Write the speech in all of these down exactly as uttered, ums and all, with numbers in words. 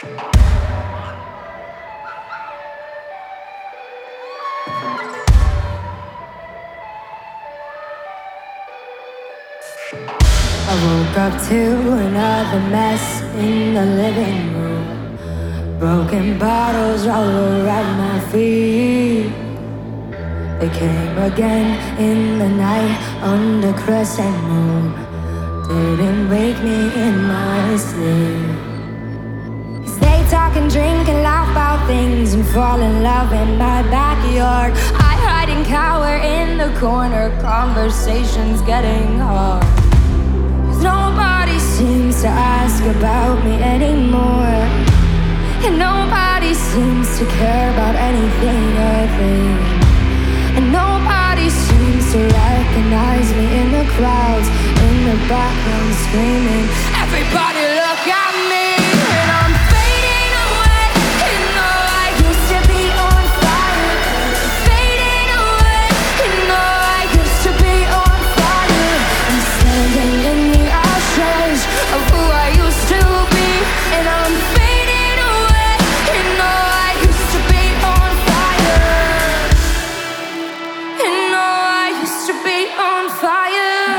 I woke up to another mess in the living room. Broken bottles all around my feet. They came again in the night under crescent moon. Didn't wake me in my sleep. 'Cause they talk and drink and laugh about things and fall in love in my backyard. I hide and cower in the corner, conversations getting hard. Nobody seems to ask about me anymore, and nobody seems to care about anything I think, and nobody seems to recognize me in the crowds, in the background screaming, everybody look at me. And I'm fading away, you know I used to be on fire. Fading away, you know I used to be on fire. I'm standing in the of who I used to be, and I'm fading away. You know I used to be on fire. You know I used to be on fire.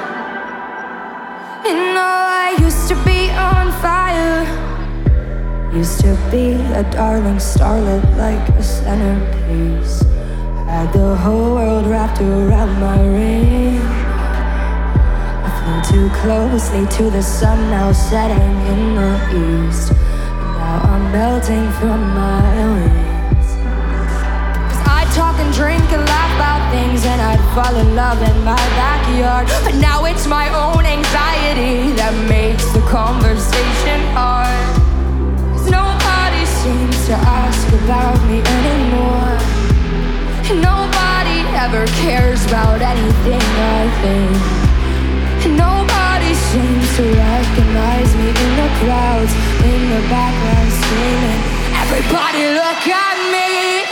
You know I used to be on fire. Used to be a darling starlet like a centerpiece. Had the whole world wrapped around my ring. Too closely to the sun, now setting in the east. Now I'm melting from my wings. 'Cause I talk and drink and laugh about things, and I'd fall in love in my backyard. But now it's my own anxiety that makes the conversation hard. 'Cause nobody seems to ask about me anymore, and nobody ever cares about anything I think. Nobody seems to recognize me in the crowds, in the background screaming, everybody look at me.